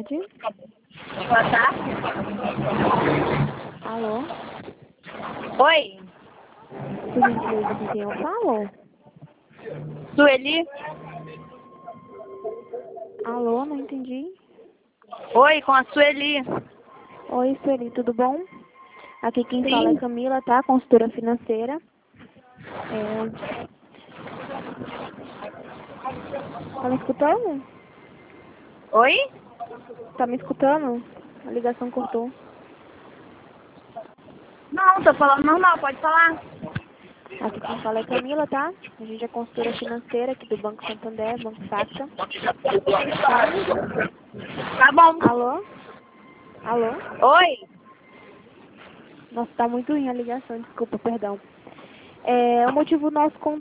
tarde. Boa tarde. Alô? Oi, Por gentileza, com quem eu falo? Sueli. Alô, não entendi. Oi, com a Sueli. Oi, Sueli, tudo bom? Aqui quem Sim. fala é Camila, tá? Consultora financeira. Tá me escutando? Oi? Tá me escutando? A ligação cortou. Não, tô falando normal, pode falar. Aqui quem fala é Camila, tá? A gente é consultora financeira aqui do Banco Santander, Banco Safra. Tá bom. Alô? Alô? Oi? Nossa, tá muito ruim a ligação, desculpa, perdão. O motivo do nosso